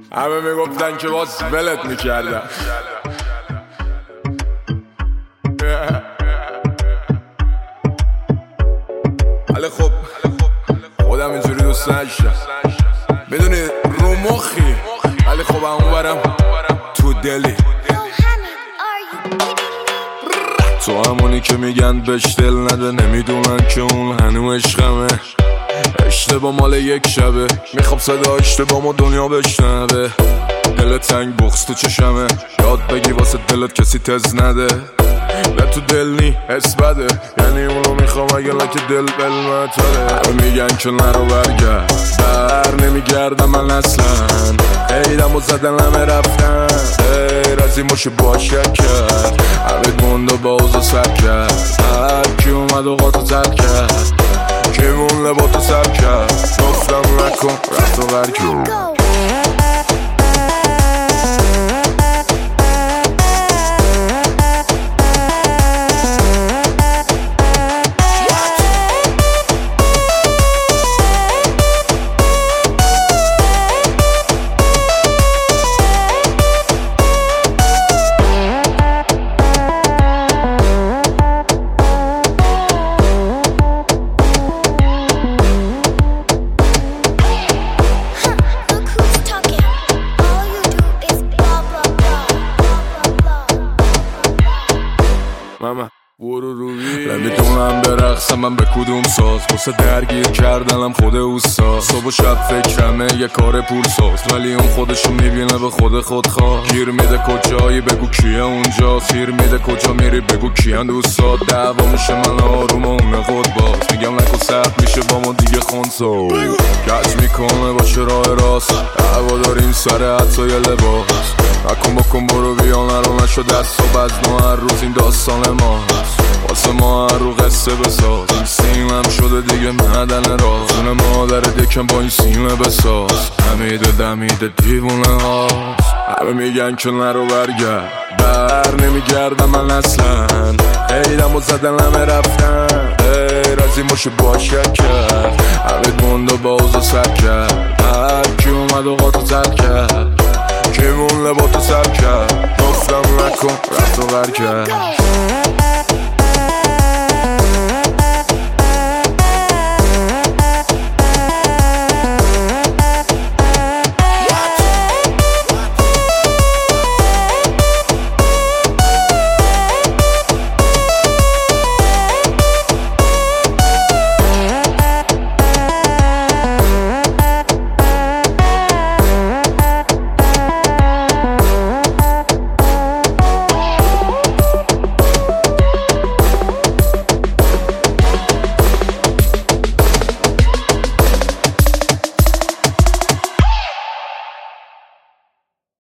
همه میگفتن که باز ولت میکردم. ولی خب خودم اینجوری دوست نشتم، میدونی رو مخی، ولی خب اونورم تو دلی. تو همونی که میگن بهش دل نده، نمیدونن که اون هنو عشقمه. اشتباه مال یک شبه، میخوام صدا اشتباه ما دنیا بشنوه. دل تنگ بغض تو چشمه، یاد بگی واسه دلت کسی تز نده. نه تو دل نی حس بده، یعنی اونو میخوام اگه لکه دل بلمتره. همه میگن که نرو برگرد، بر نمیگردم من اصلا. ایدم و زدن همه رفتن، غیر از این باشه باشه کرد. همه گنده بازو سر کرد، هر کی اومد و قاطو تر کرد. کی مون لباتو سر کرد، گفتم نکن رفت و غر کرد. نمیدونم برقصم من به کدوم ساز، واسه درگیر کردنم خود اوستا. صبح و شب فکرمه یه کار پول ساز، ولی اون خودشو میبینه به خود خواه. گیر میده کجایی بگو کیه اونجا، خیر میده کجا میری بگو کیان دوستا. دعوا میشه من آروم و اونه خود باز، میگم نکن سخت میشه با ما دیگه خونسا. کج میکنه باشه راه راست، دعوا داریم سر حتی یه لباس. نکن بکن برو بیا نرو نشو دست و بزن، هر روز این داستان ماست. واسه ما هر رو قصه بساز، این سیمم شده دیگه معدن راز. خونه مادر دکم با این سیمه بساز، همیده دمیده دیوونه هاست. همه میگن که نرو برگرد، بر نمیگردم من اصلا. ایدم و زدن همه رفتن، غیر از این باشه باشه کرد. همه گنده بازو سر کرد، هر کی اومد و قاطو تر کرد. کی مون لباتو سر کرد، گفتم نکن رفت و غر کرد.